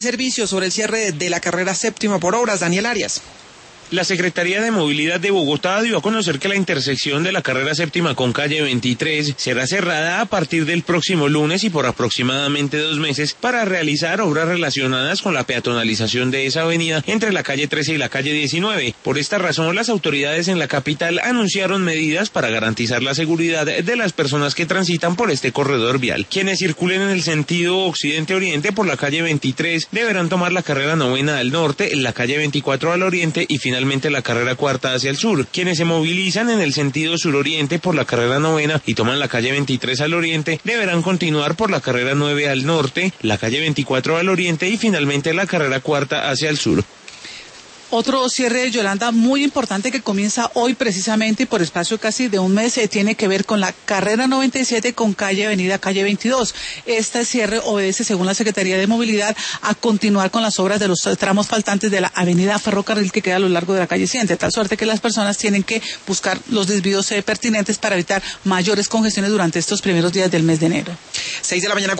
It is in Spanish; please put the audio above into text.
Servicio sobre el cierre de la carrera séptima por obras, Daniel Arias. La Secretaría de Movilidad de Bogotá dio a conocer que la intersección de la carrera séptima con calle 23 será cerrada a partir del próximo lunes y por aproximadamente 2 meses para realizar obras relacionadas con la peatonalización de esa avenida entre la calle 13 y la calle 19. Por esta razón, las autoridades en la capital anunciaron medidas para garantizar la seguridad de las personas que transitan por este corredor vial. Quienes circulen en el sentido occidente-oriente por la calle 23 deberán tomar la carrera novena al norte, la calle 24 al oriente y finalmente la carrera cuarta hacia el sur. Quienes se movilizan en el sentido suroriente por la carrera novena y toman la calle 23 al oriente deberán continuar por la carrera 9 al norte, la calle 24 al oriente y finalmente la carrera cuarta hacia el sur. Otro cierre, Yolanda, muy importante que comienza hoy precisamente y por espacio casi de un mes tiene que ver con la carrera 97 con calle Avenida Calle 22. Este cierre obedece, según la Secretaría de Movilidad, a continuar con las obras de los tramos faltantes de la Avenida Ferrocarril que queda a lo largo de la calle 100, de tal suerte que las personas tienen que buscar los desvíos pertinentes para evitar mayores congestiones durante estos primeros días del mes de enero. 6 de la mañana.